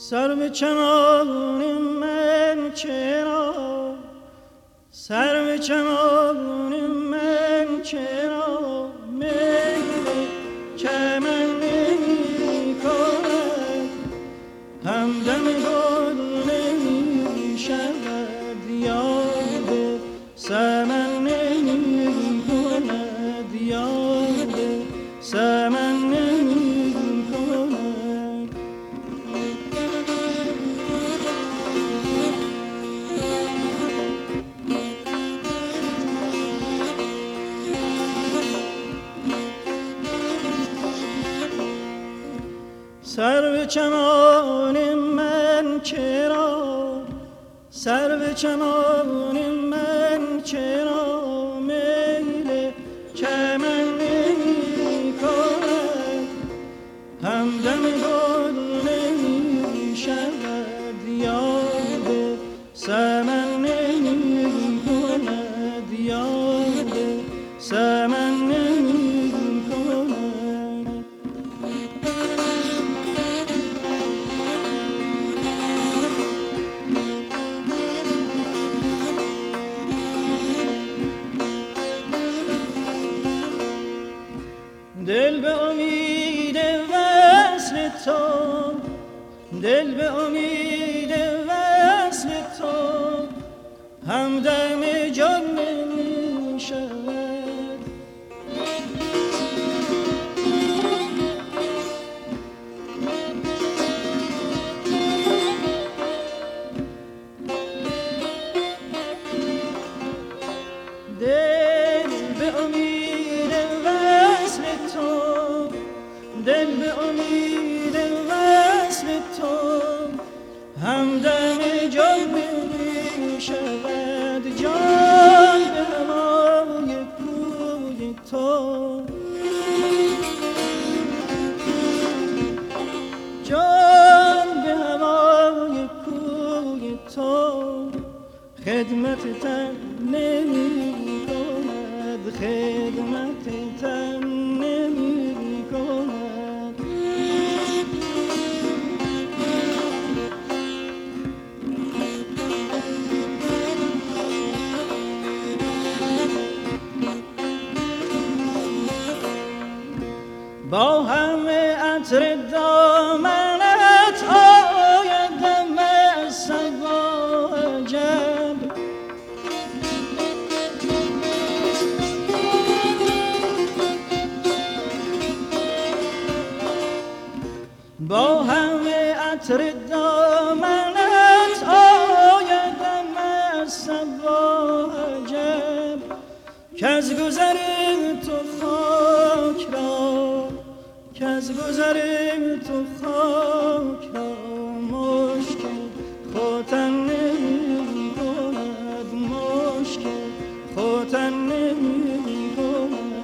سرو چمان من چرا، سرو چمان من چرا میل چمن نمی کند، همدم گل نمی شود، یاد سمن نمی کند، یاد سمن نمی کند. سرو چمان من چرا، سرو چمان من چرا میل چمن نمی کند، همدم گل نمی شود، یاد سمن نمی کند، یاد سمن نمی کند. دل به امید وصل تو، دل به امید وصل تو، همدم جان نمی شود. دل به امید وصل تو، دل به امید وصل تو، همدم جان نمی شود، جان به هوای کوی تو، جان به هوای کوی تو، خدمت تن نمی کند، خدمت تن نمی کند. با همه عطر دامنت آیدم از صبا عجب، با همه عطر دامنت آیدم از صبا عجب، کز گذر تو خاک را، کز گذر تو خاک را مشکل خوتن نمی کند، مشکل خوتن نمی کند.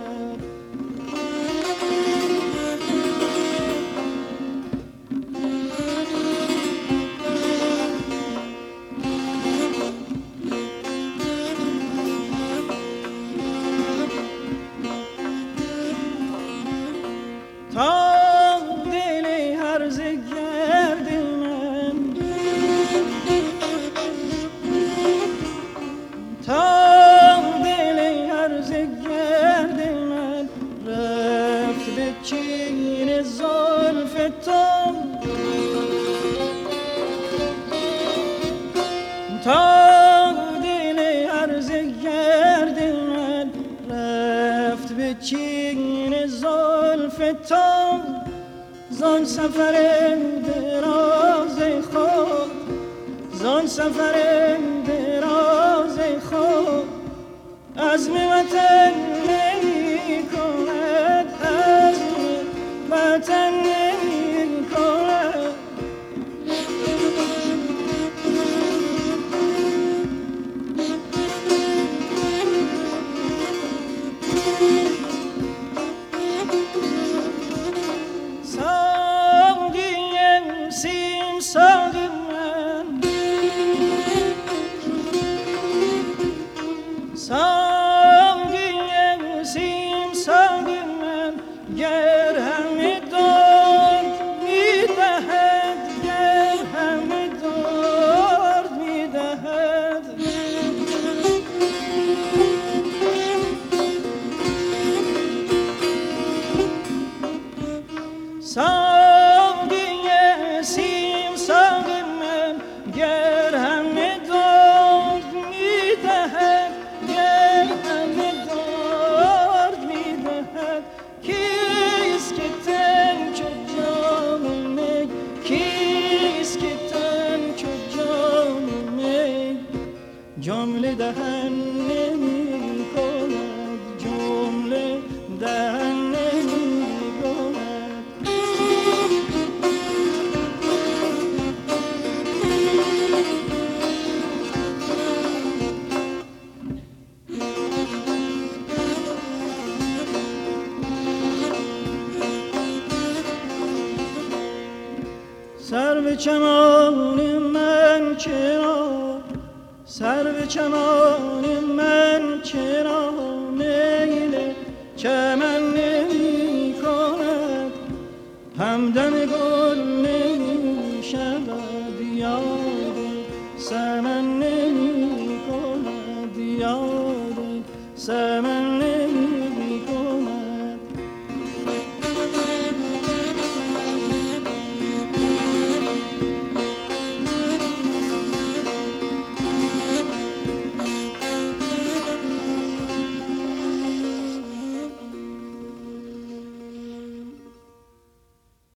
تا دل هرزه گرد من، تا دل هرزه گرد من رفت به چین زلف تو، تا دل هرزه گرد من رفت به چین زلف تو، زان سفر دراز خود، زان سفر دراز خود، عزم وطن نمی کند، عزم وطن نمی کند. سیم ساق من، ساقی سیم ساق من، گر همه داد میدهد، گر جمله دهن نمی کند، جمله دهن نمی کند. سرو چمان من چرا، سرو چمان من چرا میل چمن نمی کند، همدم گل نمی شود، یاد سمن نمی کند، یاد سمن